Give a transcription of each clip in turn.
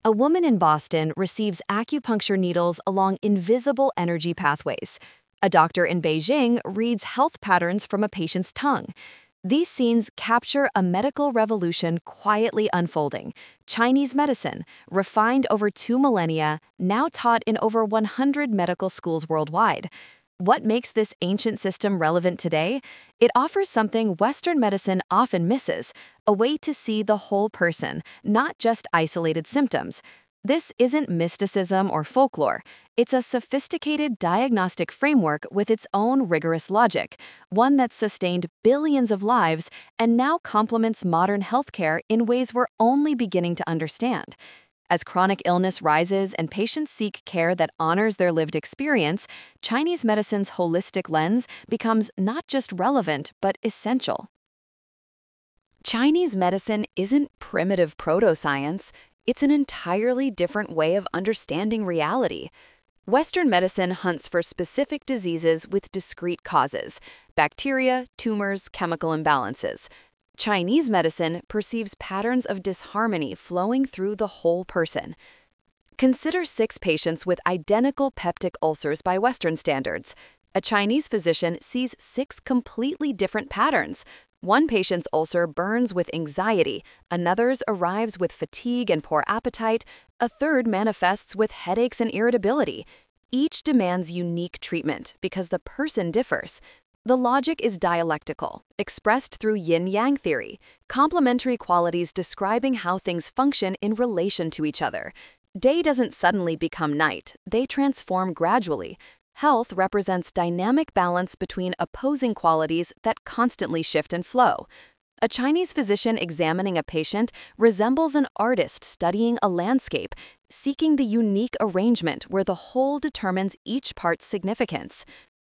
A woman in Boston receives acupuncture needles along invisible energy pathways. A doctor in Beijing reads health patterns from a patient's tongue. These scenes capture a medical revolution quietly unfolding. Chinese medicine, refined over 2 millennia, now taught in over 100 medical schools worldwide. What makes this ancient system relevant today? It offers something Western medicine often misses, a way to see the whole person, not just isolated symptoms. This isn't mysticism or folklore. It's a sophisticated diagnostic framework with its own rigorous logic, one that's sustained billions of lives and now complements modern healthcare in ways we're only beginning to understand. As chronic illness rises and patients seek care that honors their lived experience, Chinese medicine's holistic lens becomes not just relevant, but essential. Chinese medicine isn't primitive proto-science. It's an entirely different way of understanding reality. Western medicine hunts for specific diseases with discrete causes: bacteria, tumors, chemical imbalances. Chinese medicine perceives patterns of disharmony flowing through the whole person. Consider 6 patients with identical peptic ulcers by Western standards. A Chinese physician sees 6 completely different patterns. One patient's ulcer burns with anxiety, another's arrives with fatigue and poor appetite, a third manifests with headaches and irritability. Each demands unique treatment because the person differs. The logic is dialectical, expressed through yin-yang theory, complementary qualities describing how things function in relation to each other. Day doesn't suddenly become night, they transform gradually. Health represents dynamic balance between opposing qualities that constantly shift and flow. A Chinese physician examining a patient resembles an artist studying a landscape, seeking the unique arrangement where the whole determines each part's significance.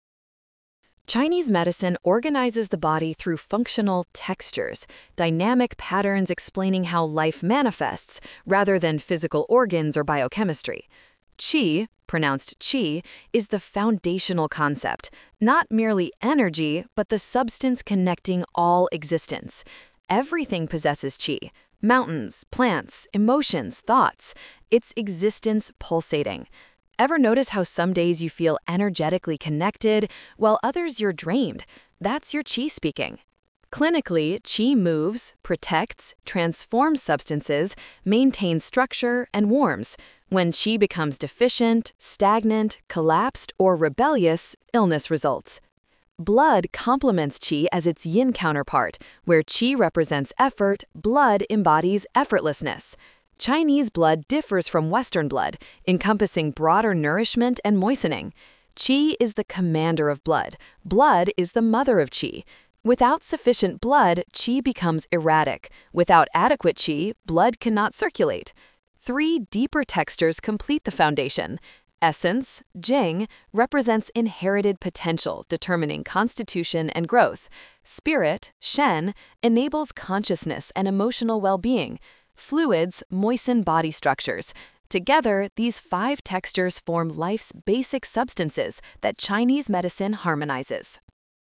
Chinese medicine organizes the body through functional textures, dynamic patterns explaining how life manifests, rather than physical organs or biochemistry. Qi, pronounced qi, is the foundational concept, not merely energy, but the substance connecting all existence. Everything possesses qi: mountains, plants, emotions, thoughts, its existence pulsating. Ever notice how some days you feel energetically connected, while others you're drained? That's your qi speaking. Clinically, qi moves, protects, transforms substances, maintains structure, and warms. When qi becomes deficient, stagnant, collapsed, or rebellious, illness results. Blood complements qi as its yin counterpart. Where qi represents effort, blood embodies effortlessness. Chinese blood differs from Western blood, encompassing broader nourishment and moistening. Qi is the commander of blood. Blood is the mother of qi. Without sufficient blood, qi becomes erratic. Without adequate qi, blood cannot circulate. 3 deeper textures complete the foundation. Essence, Jing, represents inherited potential, determining constitution and growth. Spirit, Shen, enables consciousness and emotional well-being. Fluids moisten body structures. Together, these 5 textures form life's basic substances that Chinese medicine harmonizes.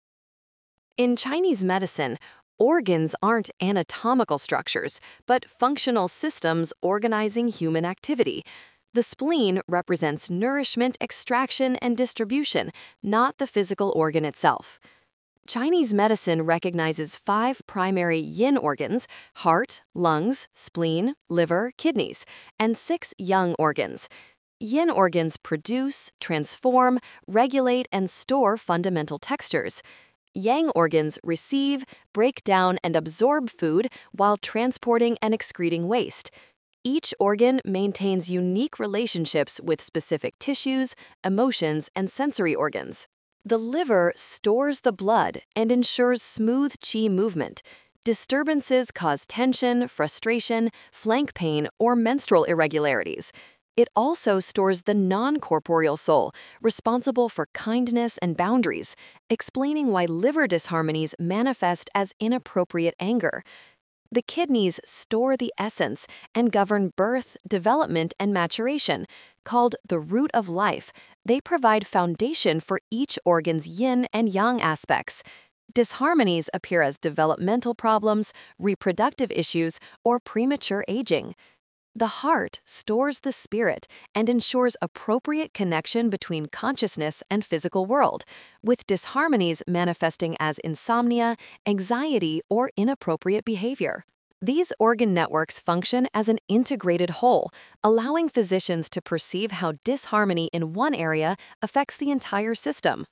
In Chinese medicine, organs aren't anatomical structures, but functional systems organizing human activity. The spleen represents nourishment, extraction, and distribution, not the physical organ itself. Chinese medicine recognizes 5 primary yin organs: heart, lungs, spleen, liver, kidneys, and 6 yang organs. Yin organs produce, transform, regulate, and store fundamental textures. Yang organs receive, break down, and absorb food while transporting and excreting waste. Each organ maintains unique relationships with specific tissues, emotions, and sensory organs. The liver stores the blood and ensures smooth qi movement. Disturbances cause tension, frustration, flank pain, or menstrual irregularities. It also stores the non-corporeal soul, responsible for kindness and boundaries, explaining why liver disharmonies manifest as inappropriate anger. The kidneys store the essence and govern birth, development, and maturation. Called the root of life, they provide foundation for each organ's yin and yang aspects. Disharmonies appear as developmental problems, reproductive issues, or premature aging. The heart stores the spirit and ensures appropriate connection between consciousness and physical world, with disharmonies manifesting as insomnia, anxiety, or inappropriate behavior. These organ networks function as an integrated whole, allowing physicians to perceive how disharmony in one area affects the entire system.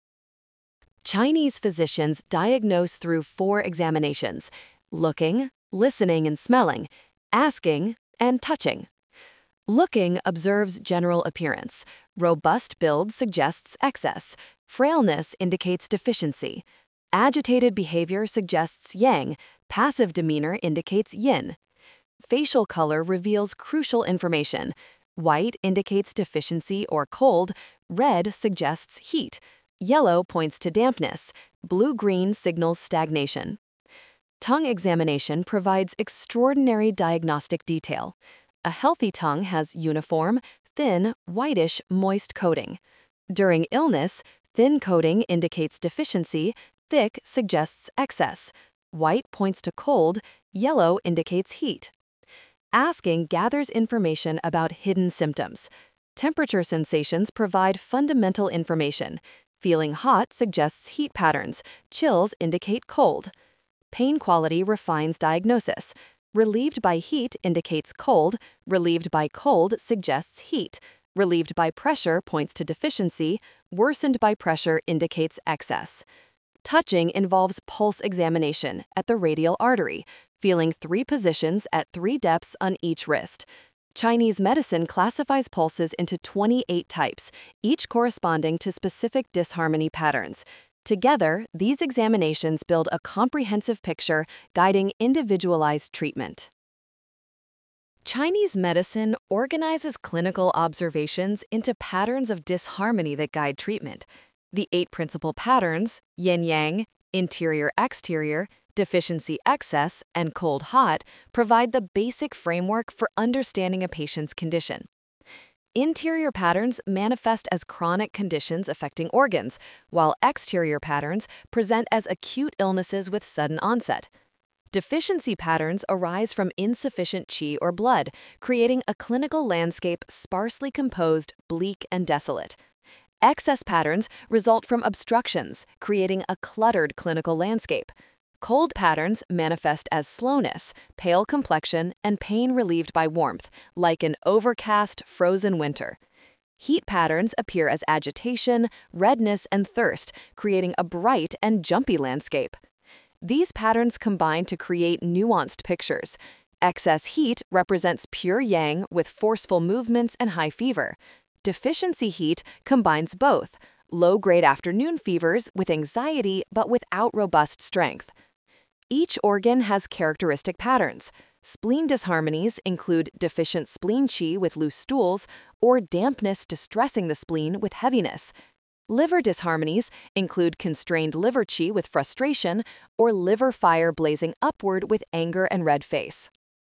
Chinese physicians diagnose through 4 examinations: looking, listening and smelling, asking, and touching. Looking observes general appearance. Robust build suggests excess. Frailness indicates deficiency. Agitated behavior suggests yang. Passive demeanor indicates yin. Facial color reveals crucial information. White indicates deficiency or cold. Red suggests heat. Yellow points to dampness. Blue-green signals stagnation. Tongue examination provides extraordinary diagnostic detail. A healthy tongue has uniform, thin, whitish, moist coating. During illness, thin coating indicates deficiency, thick suggests excess. White points to cold, yellow indicates heat. Asking gathers information about hidden symptoms. Temperature sensations provide fundamental information. Feeling hot suggests heat patterns, chills indicate cold. Pain quality refines diagnosis. Relieved by heat indicates cold, relieved by cold suggests heat, relieved by pressure points to deficiency, worsened by pressure indicates excess. Touching involves pulse examination at the radial artery, feeling 3 positions at 3 depths on each wrist. Chinese medicine classifies pulses into 28 types, each corresponding to specific disharmony patterns. Together, these examinations build a comprehensive picture guiding individualized treatment. Chinese medicine organizes clinical observations into patterns of disharmony that guide treatment. The 8 principal patterns, yin-yang, interior-exterior, deficiency-excess, and cold-hot, provide the basic framework for understanding a patient's condition. Interior patterns manifest as chronic conditions affecting organs, while exterior patterns present as acute illnesses with sudden onset. Deficiency patterns arise from insufficient qi or blood, creating a clinical landscape sparsely composed, bleak, and desolate. Excess patterns result from obstructions, creating a cluttered clinical landscape. Cold patterns manifest as slowness, pale complexion, and pain relieved by warmth, like an overcast, frozen winter. Heat patterns appear as agitation, redness, and thirst, creating a bright and jumpy landscape. These patterns combine to create nuanced pictures. Excess heat represents pure yang with forceful movements and high fever. Deficiency heat combines both, low-grade afternoon fevers with anxiety but without robust strength. Each organ has characteristic patterns. Spleen disharmonies include deficient spleen qi with loose stools or dampness distressing the spleen with heaviness. Liver disharmonies include constrained liver qi with frustration or liver fire blazing upward with anger and red face.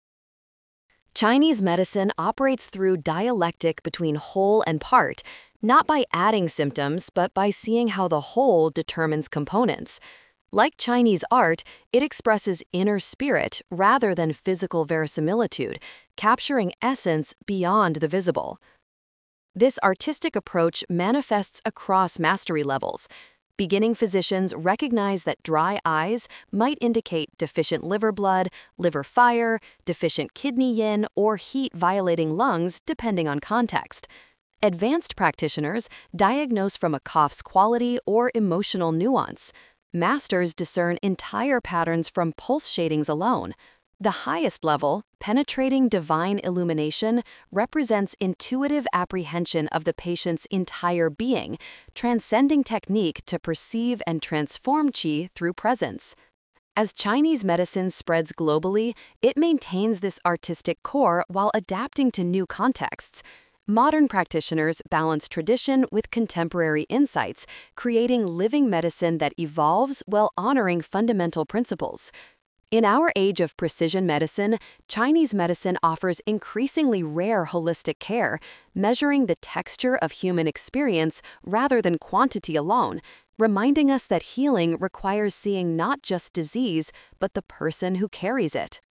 Chinese medicine operates through dialectic between whole and part, not by adding symptoms, but by seeing how the whole determines components. Like Chinese art, it expresses inner spirit rather than physical verisimilitude, capturing essence beyond the visible. This artistic approach manifests across mastery levels. Beginning physicians recognize that dry eyes might indicate deficient liver blood, liver fire, deficient kidney yin, or heat-violating lungs, depending on context. Advanced practitioners diagnose from a cough's quality or emotional nuance. Masters discern entire patterns from pulse shadings alone. The highest level, penetrating divine illumination, represents intuitive apprehension of the patient's entire being, transcending technique to perceive and transform qi through presence. As Chinese medicine spreads globally, it maintains this artistic core while adapting to new contexts. Modern practitioners balance tradition with contemporary insights, creating living medicine that evolves while honoring fundamental principles. In our age of precision medicine, Chinese medicine offers increasingly rare holistic care, measuring the texture of human experience rather than quantity alone, reminding us that healing requires seeing not just disease, but the person who carries it.